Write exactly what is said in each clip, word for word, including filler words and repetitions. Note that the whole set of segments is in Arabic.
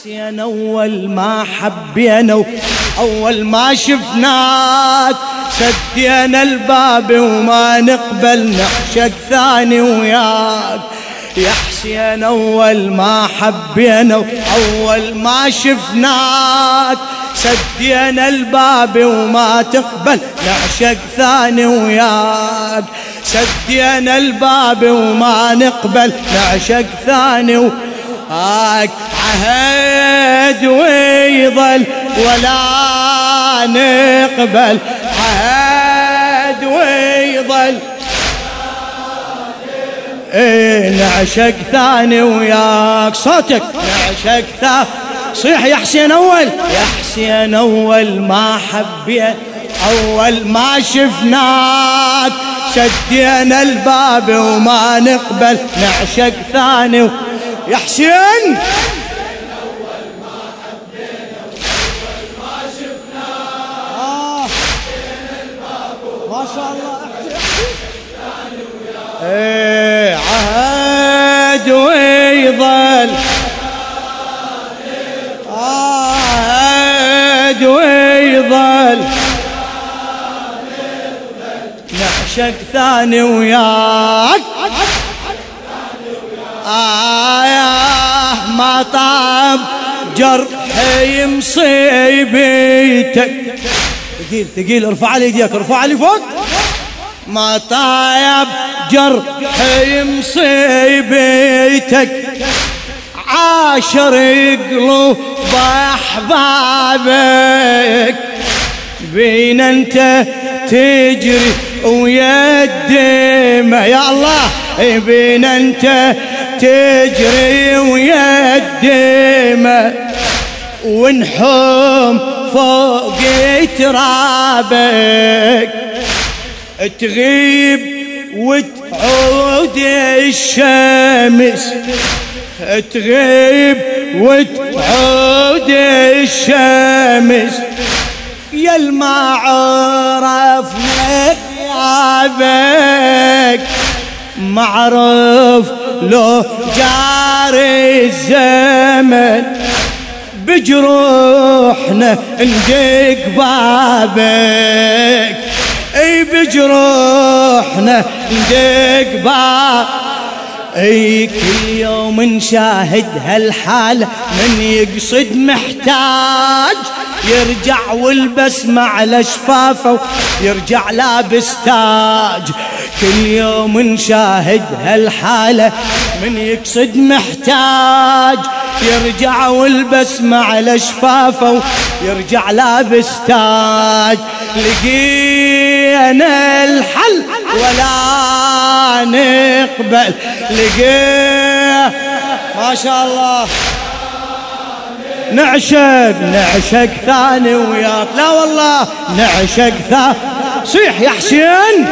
حسين أول ما حبينا أول ما شفناك سدينا الباب وما نقبل نعشق ثاني وياك. يا حسين أول ما حبينا أول ما شفناك سدينا الباب وما تقبل نعشق ثاني وياك. سدينا الباب وما نقبل نعشق ثاني وياك. عهد ويظل ولا نقبل عهد ويظل ايه نعشق ثاني وياك. صوتك نعشق ثاني صيح يا حسين أول. يا حسين أول ما حبيت أول ما شفناك سدينا الباب وما نقبل نعشق ثاني. يا حسين أول ما حبينا أول ما شفناك آه. سدينا الباب ما شاء الله ثاني وياك. ايه عهد ويظل عهد ويظل نعشق ثاني وياك. آه ما طاب جرحي مصيبتك. ثقيل ثقيل ارفع لي ايديك ارفع لي فوق. ما طاب جرحي مصيبتك عاشر قلوب احبابك بينا انت تجري ويا الدمى. يا الله بينا انت تجري ويا الدمى ونحوم فوق ترابك. تغيب وتعود الشمس تغيب وتعود الشمس يا ما عرفنا غيابك معروف لو جاري الزمن بجروحنا ندق بابك. اي بجروحنا ندق بابك. اي كل يوم نشاهد هالحالة من يقصد محتاج يرجع والبسمة على شفافه يرجع لابس تاج. كل يوم نشاهد هالحالة من يقصد محتاج يرجع والبسمة على شفافه يرجع لابس تاج. لقينا الحل ولا نقبل لقينا ما شاء الله نعشق نعشق ثاني وياك. لا والله نعشق ثاني. صيح يا حسين.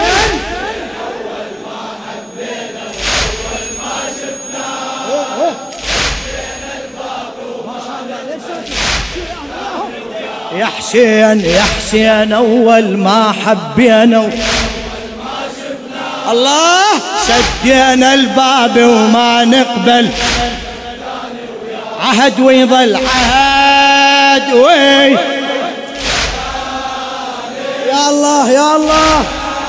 يا حسين يا حسين أول ما حبينا الله سدينا الباب وما نقبل عهد ويظل عهد وي. يا الله يا الله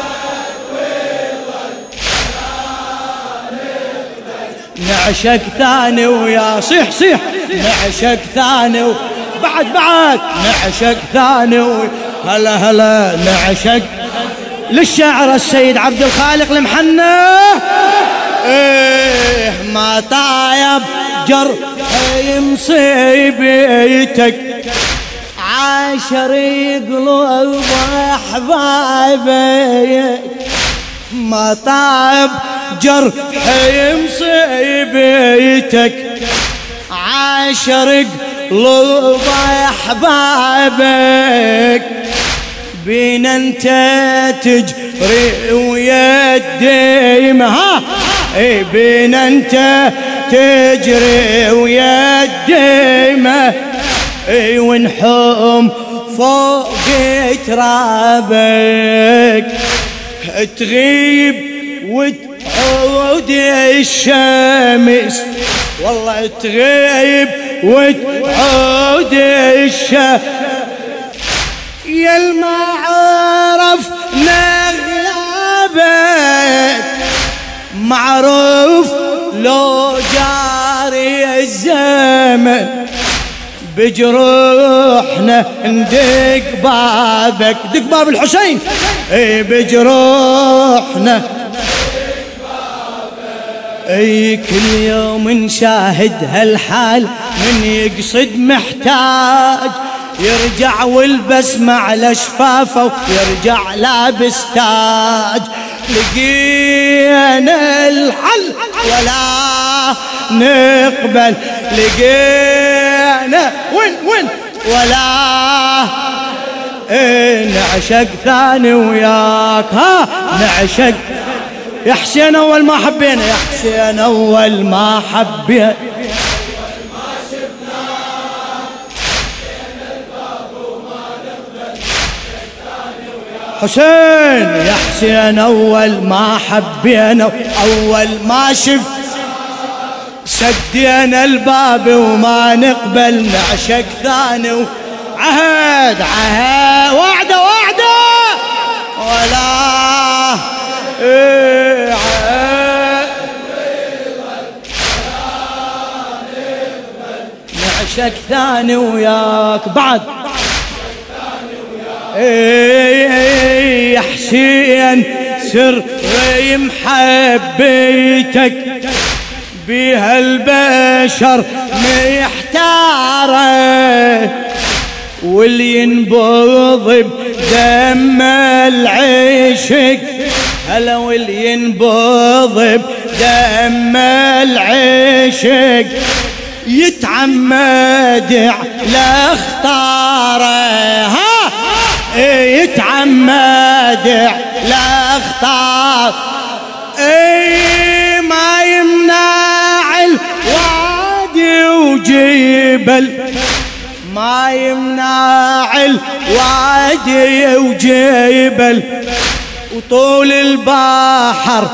نعشق ثاني ويا صيح صيح نعشق ثاني و... بعد بعد نعشق ثاني و... هلا هلا نعشق للشاعر السيد عبد الخالق المحنى. ايه ما طايب جرحي مصيبتك عاشر قلوب احبابك. ما طايب جرحي مصيبتك عاشر قلوب احبابك بينا انت تجري ويا الدمى. ها اي بينا انت تجري ويا الدمى اي ونحوم فوق ترابك. تغيب وتعود الشمس والله تغيب وتعود الشهر يا الما عرفنا غيابك معروف لو جاري الزمن بجروحنا ندق بابك دق باب الحسين اي بجروحنا اي كل يوم نشاهد هالحال من يقصد محتاج يرجع والبسمة على شفافه ويرجع لابس تاج لقينا الحل ولا نقبل لقينا وين وين ولا إيه نعشق ثاني وياك ها نعشق يا حسين أول ما حبينا يا حسين أول ما حبينا حسين يا حسين أول ما حبينا أول ما شف سدينا الباب وما نقبل نعشق ثاني عهد عهد وعده وعده ولا إيه عهد نعشق ثاني وياك بعد ايه يا حسين سر محبيتك بها البشر محتاره واللي ينبض بدم العشق هلا واللي ينبض بدم العشق يتعمد على اختاره ها يتعمد لا اختار اي ما يمنع الوادي وجبل ما يمنع الوادي وجبل وطول البحر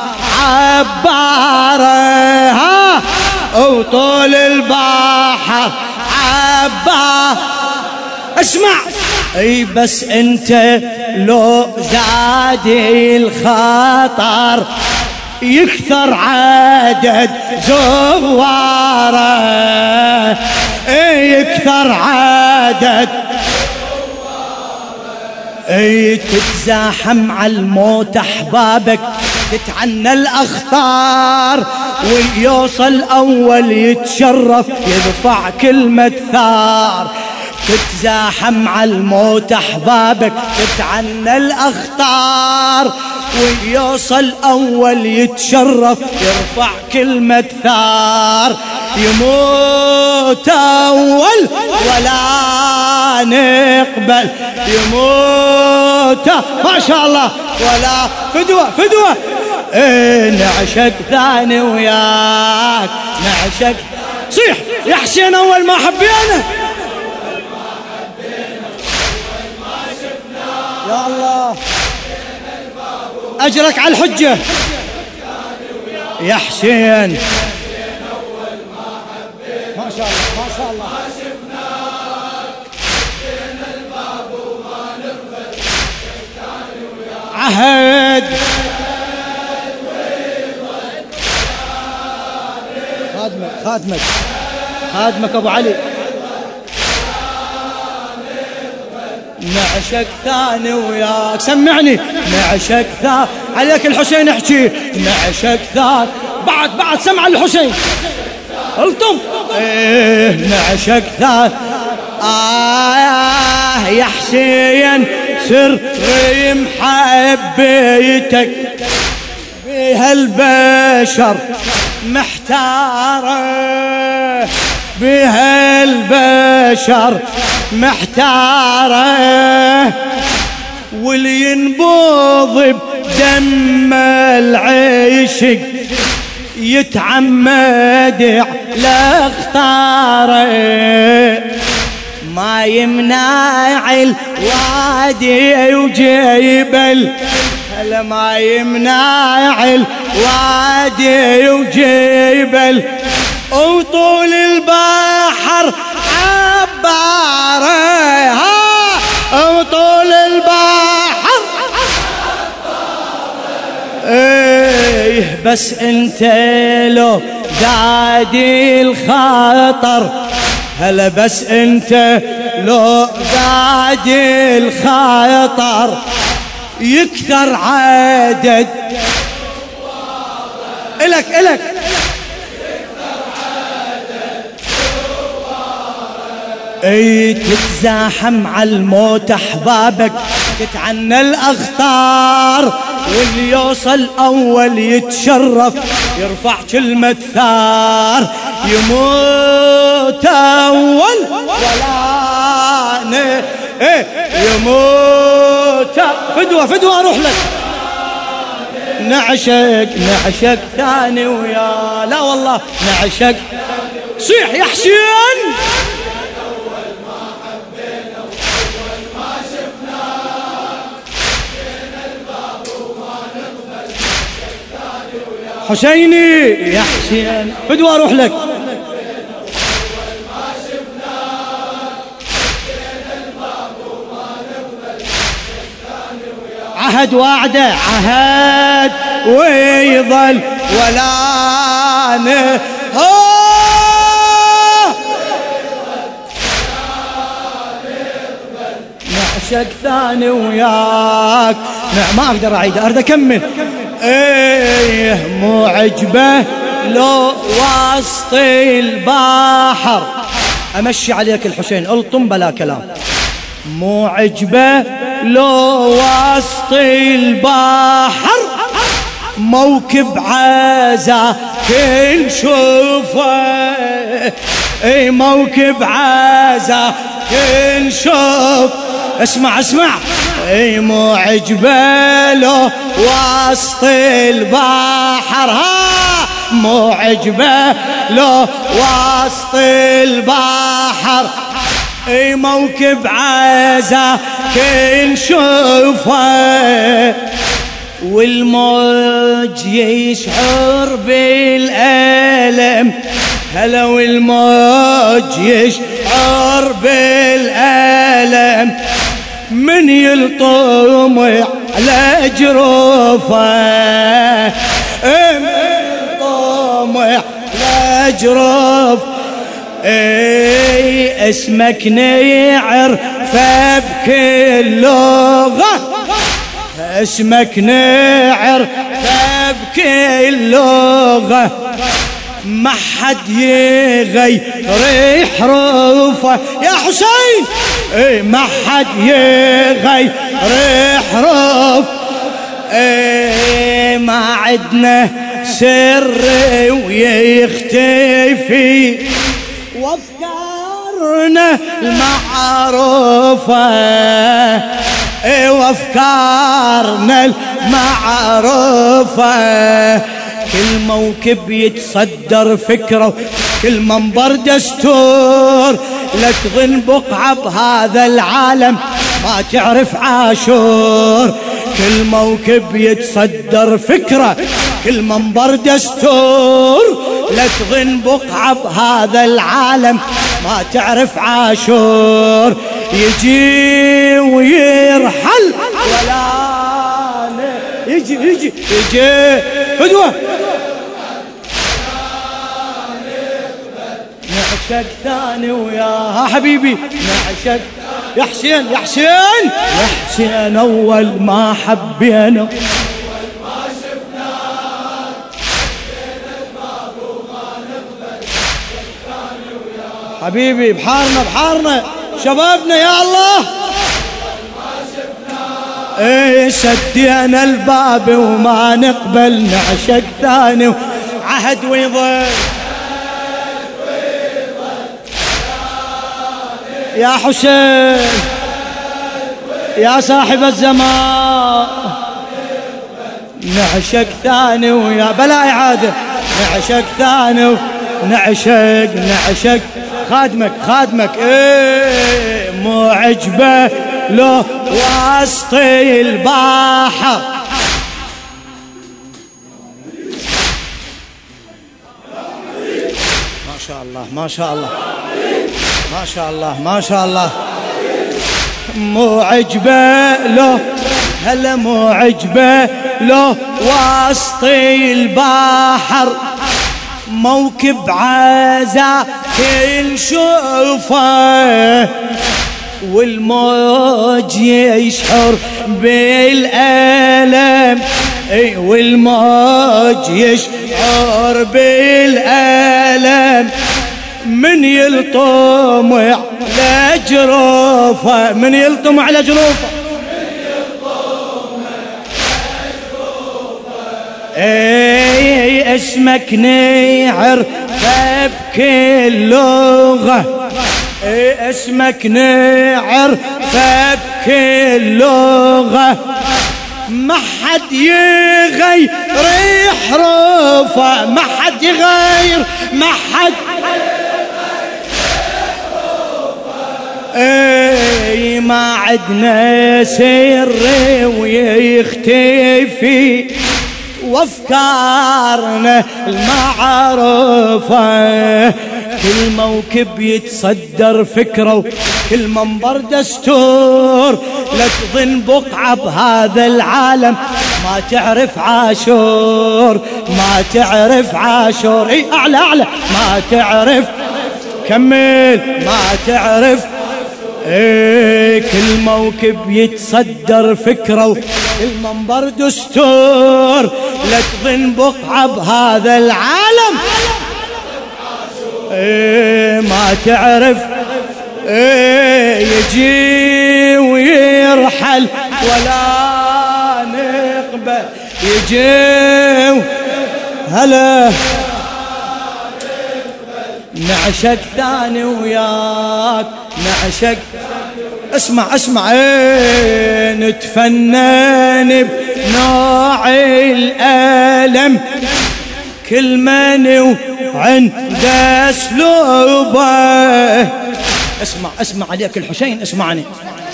عباره ها وطول البحر عباره اسمع اي بس انت لو زادي الخطر يكثر عدد زواره اي يكثر عدد اي تتزاحم على الموت احبابك تتعنى الاخطار ويوصل اول يتشرف يرفع كلمة ثار تتزاحم على الموت احبابك تتعنى الاخطار ويوصل اول يتشرف يرفع كلمة ثار يموت اول ولا نقبل يموت ما شاء الله ولا فدوة فدوة ايه نعشق ثاني وياك نعشق صيح يا حسين اول ما حبينا يا الله أجرك على الحجة يا حسين ما شاء الله ما شاء الله عهد خادمك خادمك خادمك أبو علي نعشق ثاني وياك سمعني نعشق ثاني عليك الحسين احكي نعشق ثاني بعد بعد سمع الحسين الطم ايه نعشق ثاني آه يا حسين سر محبيتك بها البشر محتاره بها البشر محتاره واللي ينبض بدم العشق يتعمد على اختاره ما يمنع الوادي وجبل هلا ما يمنع الوادي وجبل وطول البحر البحر عباره ها طول البحر ايه بس انت لو زادي الخطر هلا بس انت لو زادي الخطر يكثر عدد الك الك اي تتزاحم على الموت احبابك تتعنى الاخطار واللي يوصل اول يتشرف يرفع كلمة ثار يموت اول ولا ن... ايه يموت فدوة فدوة اروح لك نعشق نعشق ثاني ويا لا والله نعشق صيح يا حسين حسيني يا حسين فدوة اروح لك عهد وعده عهد ويظل ولا نه نعشق ثاني وياك ما اقدر اعيد اريد اكمل ايه مو عجبه لو وسط البحر امشي عليك الحسين الطم بلا كلام مو عجبه لو وسط البحر موكب عزا كل شوفه اي موكب عزا كل شوف اسمع اسمع اي مو عجبه لو وسط البحر ها مو عجبه لو وسط البحر اي موكب عزا كل شوفه والموج يشعر بالألم هلا والموج يشعر بالألم من يلطم على جروفه من يلطم على جروف اي اسمك نعر فبكل لغة اسمك نعر فبكل لغة ما حد يغير حروفه يا حسين اي ما حد يغير حروف اي ما عدنا سر ويختفي وافكارنا المعروفة اي وافكارنا المعروفة كل موكب يتصدر فكرة كل منبر دستور لا تظن بقعة بهذا العالم ما تعرف عاشور كل موكب يتصدر فكرة كل منبر دستور لا تظن بقعة بهذا العالم ما تعرف عاشور يجي ويرحل ولا يجي يجي يجي فدوة نعشق ثاني وياها حبيبي نعشق يا حسين يا حسين يا حسين أول ما حبينا حبيبي بحارنا بحارنا شبابنا يا الله ايه سدينا الباب وما نقبل نعشق ثاني عهد ويظل يا حسين يا صاحب الزمان نعشق ثاني ويا بلا إعادة نعشق ثاني نعشق نعشق خادمك خادمك ايه مو عجبه لو وسط البحر ما شاء الله ما شاء الله ما شاء الله ما شاء الله. مو عجبه لو هلا مو عجبه لو وسط البحر موكب عزا نشوفه والموج يشعر بالألم اي والموج يشعر بالألم من يلطم على جروفه من يلطم على جروفه اي اسمك نعر بكل لغة اي اسمك نعر بكل لغة ما حد يغير حروفه ما حد يغير ما حد اي ما عدنا سر ويختفي وافكارنا المعروفة كل موكب يتصدر فكرة كل منبر دستور لا تظن بقعة بهذا العالم ما تعرف عاشور ما تعرف عاشور اي اعلى اعلى ما تعرف كمل ما تعرف ايه كل موكب يتصدر فكرة المنبر دستور لا تظن بقعة بهذا العالم ايه ما تعرف ايه يجي ويرحل ولا نقبل يجي هلا نعشق ثاني وياك نعشق اسمع اسمع ايه نتفنن بنوع الألم كل من وعنده اسلوبه اسمع اسمع عليك الحسين اسمعني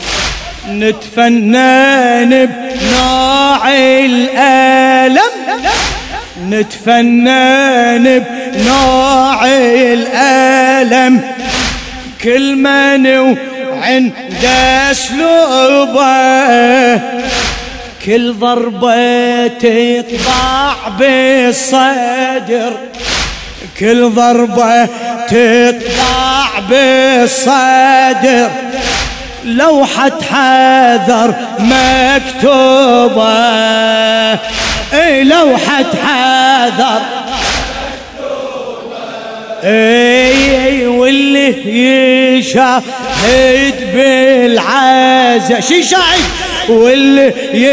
نتفنن بنوع الألم نتفنن بنوع الألم كل من وعنده اسلوبه كل ضربة تقطع بالصدر كل ضربة تقطع بالصدر لوحة حذر مكتوبة اي لوحة حذر اي واللي يشاهد بالعزة شي شاهد واللي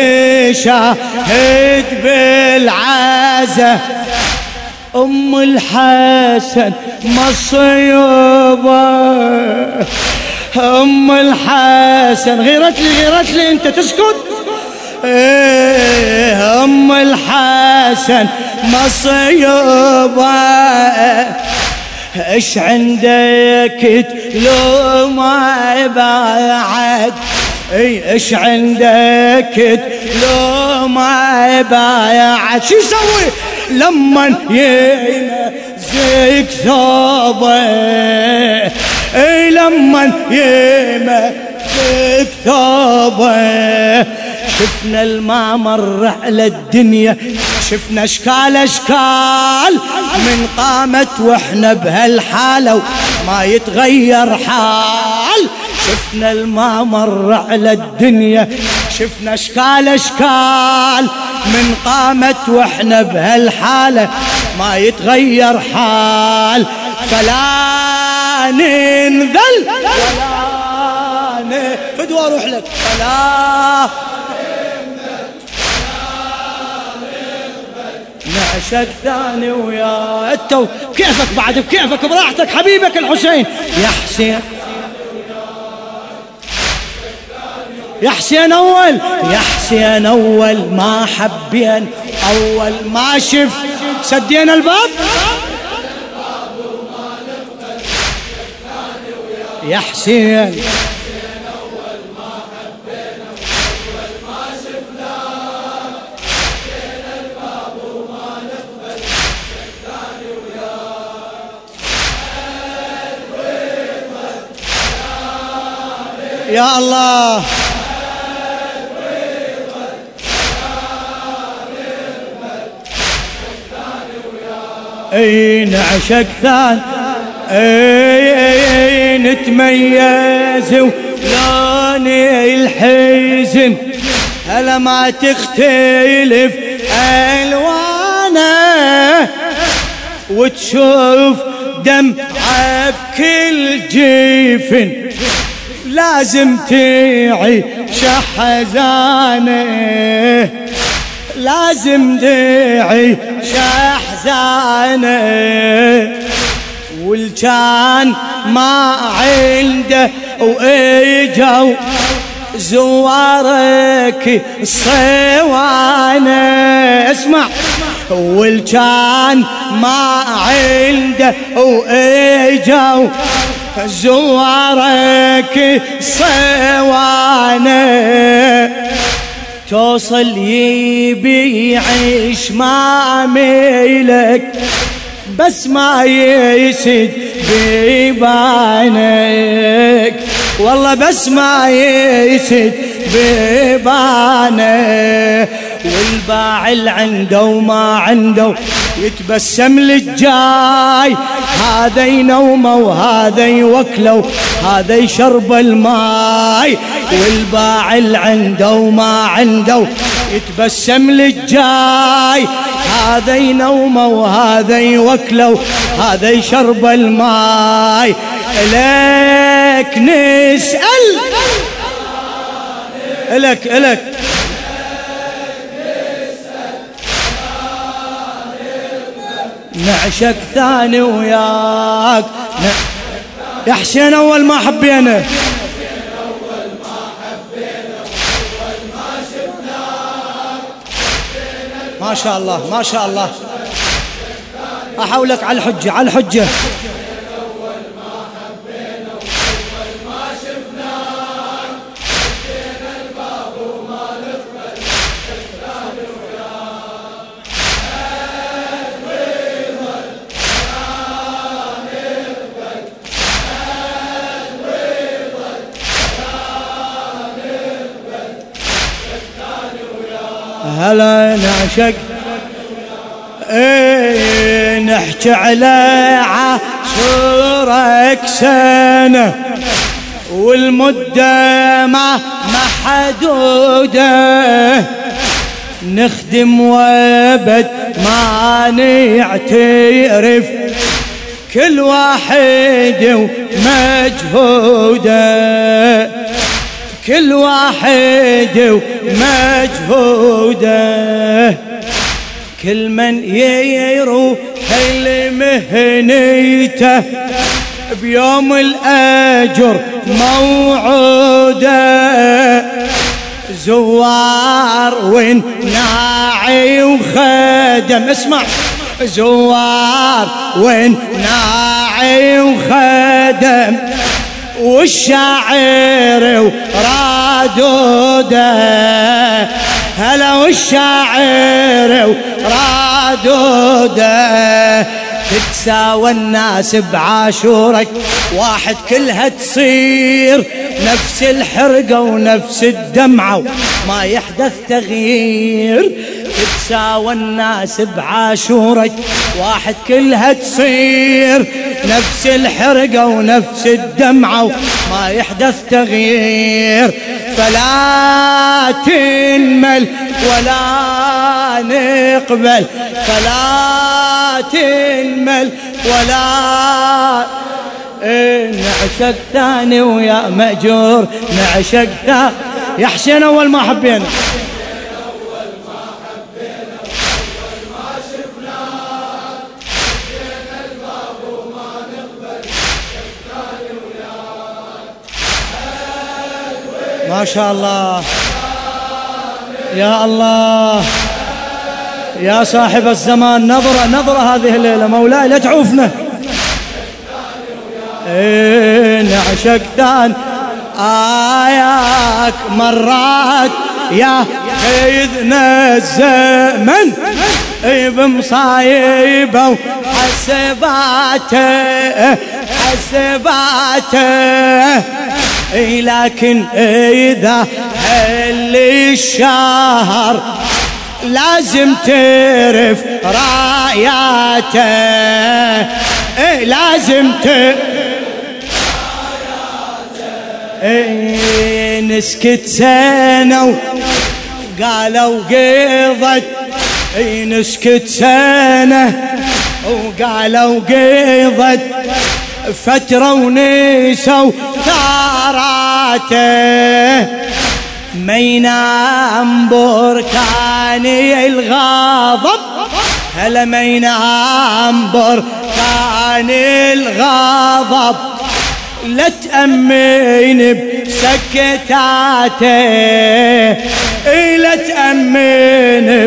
يشاهد بالعزة ام الحسن مصيبة ام الحسن غيرت لي غيرت لي انت تسكت ايه ام الحسن مصيبة ايش عندك لو ما بعد اي ايش عندك لو ما بعد شو يسوي لما يمزق ثوبه اي لما يمزق ثوبه شفنا المامر على الدنيا شفنا اشكال اشكال من قامت واحنا بهالحاله وما يتغير حال شفنا المامر على الدنيا شفنا اشكال اشكال من قامت واحنا بهالحاله ما يتغير حال فلا ننذل ولا نفدوا اروح لك فلا نعشق ثاني ويا انت كيفك بعد بكيفك براحتك حبيبك الحسين يا حسين يا حسين اول يا حسين اول ما حبين اول ما شف سدينا الباب يا حسين يا الله اي نعشق ثاني اي نتميز ولوني الحزن هلا ما تختلف الوانه وتشوف دمعة بكل جيفن لازم تعيش حزانه لازم تعيش حزانه والجان ما عنده واجوا زوارك الصوانه اسمع والجان ما عنده واجوا زوارك صوانه توصل يبي يعيش ما ميلك بس ما يسد بيبانك والله بس ما يسد بيبانك والباعل عنده وما عنده يتبسم للجاي هذا ينومه وهذا يوكله هذا يشرب الماي والباعل عنده وما عنده يتبسم للجاي هذا ينومه وهذا يوكله هذا يشرب الماي لك نسأل لك لك نعشق ثاني وياك يا حسين أول ما حبينا ما شاء الله ما شاء الله أحولك على الحجة على الحجة هلا نعشق ايه نحكي على عاشورك سنة والمدة ما محدودة نخدم وابد ما نعترف كل واحد ومجهوده كل واحد ومجهوده كل من يروح لمهنيته بيوم الأجر موعوده زوار وناعي وخدم اسمع زوار وناعي وخدم والشاعر ورادوده هلا والشاعر ورادوده تتساوى الناس بعاشورك واحد كلها تصير نفس الحرقة ونفس الدمعة ما يحدث تغيير تتساوى الناس بعاشورك واحد كلها تصير نفس الحرقة ونفس الدمعة ما يحدث تغيير فلا تنمل ولا نقبل فلا تنمل ولا إيه نعشق ثاني ويا مأجور نعشق ثاني يا حسين أول ما حبينا ما شاء الله يا الله يا صاحب الزمان نظرة نظرة هذه الليلة مولاي لا تعوفنا إيه نعشق ثاني آياك مرات يا خيذنا الزمن بمصايبه وحسباته حسباته لكن إذا هل الشهر لازم تعرف راياته، إيه لازم تعرف إيه. نسكت سنة وقالوا قضت، إيه نسكت سنة وقالوا قضت فترة ونسوا ثاراته. ما ينام بركاني الغضب، هلا ما ينام بركاني الغضب، لا تأمن بسكتاته، لا تأمن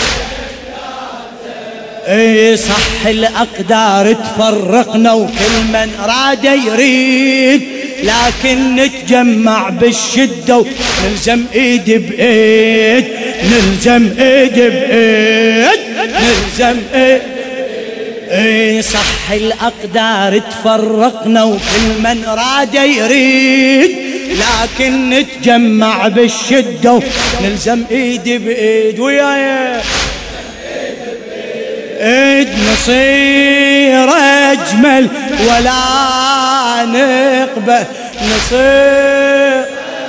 اي صح الأقدار تفرقنا وكل من راد يريد، لكن نتجمع بالشدة ونلزم ايد بايد، نلزم ايد بايد، نلزم ايد. اي صح الأقدار تفرقنا وكل من راد يريد، لكن نتجمع بالشدة ونلزم ايد بايد. وياي ايد نصير اجمل ولا نقبل، نصير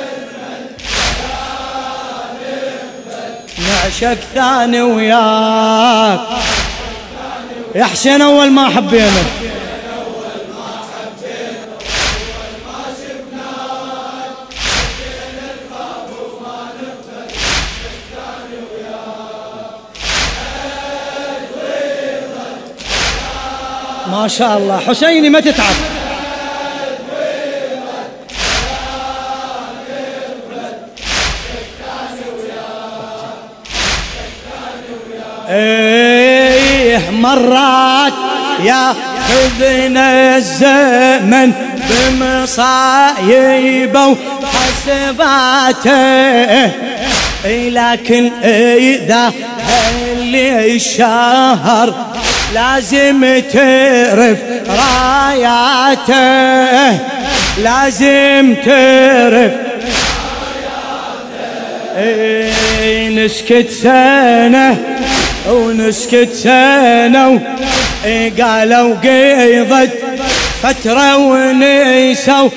نعشق ثاني وياك يا حسين. اول ما حبينا ما شاء الله. حسيني ما تتعب. ايه مرات يا خذنا الزمن بمصايبه وحسباته، لكن اذا هل الشهر لازم تعرف راياته، لازم تعرف ايه. نسكت سنة ونسكت سنة ايه قالوا قيضت فترة ونسوا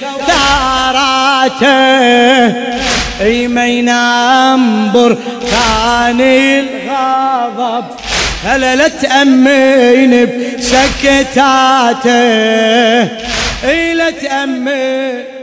ثاراته، اي ما ينام بركان الغضب، هلا لا تأمن بسكتاته، اي لا تأمن